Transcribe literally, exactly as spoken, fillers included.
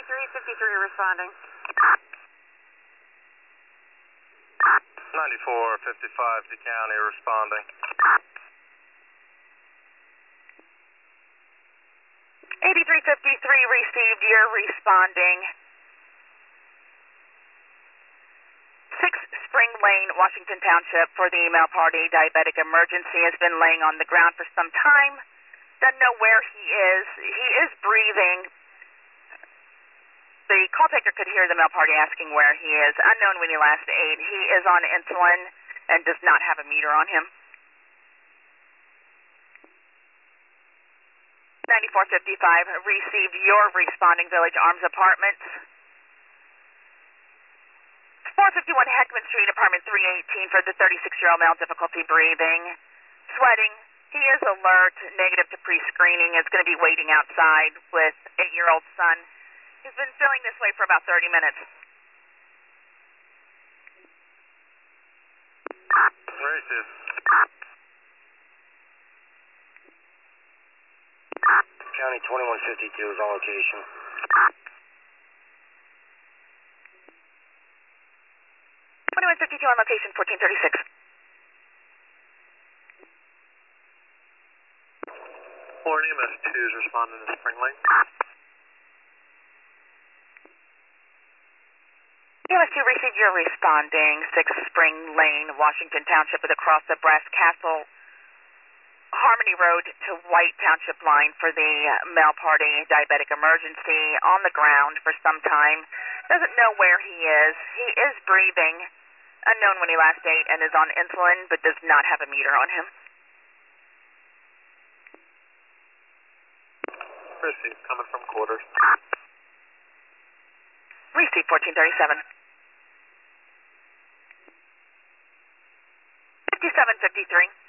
eighty-three fifty-three responding. ninety-four fifty-five to county responding. eighty-three fifty-three received, you're responding. six Spring Lane, Washington Township, for the Mail Party diabetic emergency, has been laying on the ground for some time. Doesn't know where he is. He is breathing. The call taker could hear the Mail Party asking where he is. Unknown when he last ate. He is on insulin and does not have a meter on him. ninety-four fifty-five received, your responding, Village Arms Apartments. four fifty-one Heckman Street, apartment three eighteen, for the thirty-six-year-old male, difficulty breathing, sweating. He is alert, negative to pre-screening, is going to be waiting outside with eight-year-old son. He's been feeling this way for about thirty minutes. Racist. County twenty-one fifty-two is on location. twenty-one fifty-two on location, fourteen thirty-six. Florida E M S two is responding to Spring Lane. E M S two received, your responding, six Spring Lane, Washington Township, with across the Brass Castle Harmony Road to White Township line for the Mail Party diabetic emergency, on the ground for some time. Doesn't know where he is. He is breathing. Unknown when he last ate and is on insulin, but does not have a meter on him. Received, coming from quarters. Received, fourteen thirty-seven. fifty-seven fifty-three.